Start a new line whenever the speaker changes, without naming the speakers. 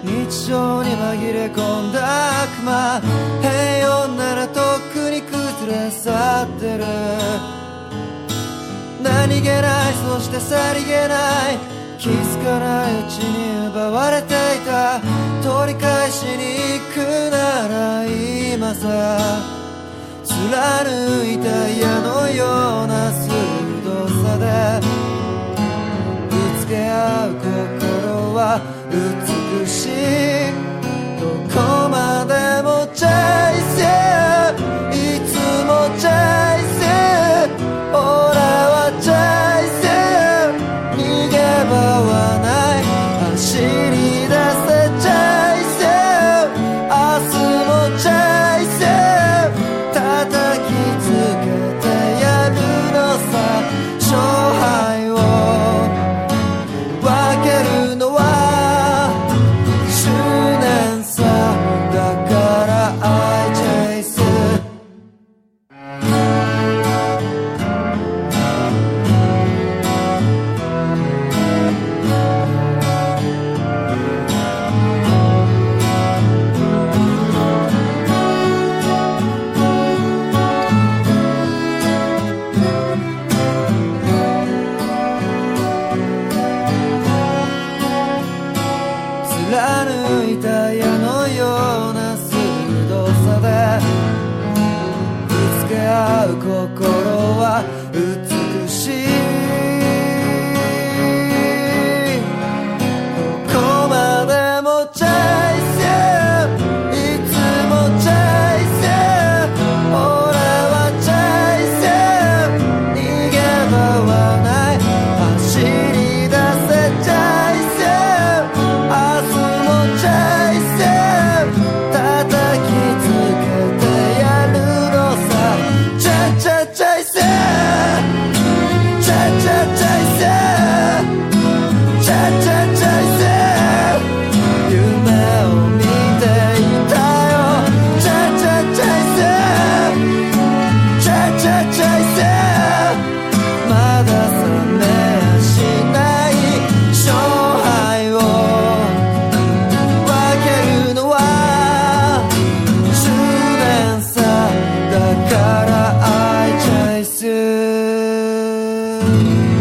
日常に紛れ込んだ悪魔、平穏ならとっくに崩れ去ってる。何気ない、そしてさりげない、気づかないうちに奪われていた。取り返しに行くなら今さ、貫いた矢のような鋭さでぶつけ合う心は美しい。どこまでもチェイス、いつもチェイス、俺はチェイス、逃げ場はない、走り出せチェイス、明日もチェイス、叩きつけてやるのさ。勝敗を分けるのは執念さ、だから I chase。 貫いた矢のような鋭さでぶつけ合う心は美しい。どこまでもチェイス、いつもチェイス、俺はチェイス、逃げ場はない、走り出せチェイス、明日もチェイス、叩きつけてやるのさ。チャチャチャイス、チャチャチャイス、チャチャチャイス、夢を見ていたよ。チャチャチャイス、チャチャチャイス、まだ覚めやしない勝敗を分けるのは執念さ、だから I chase。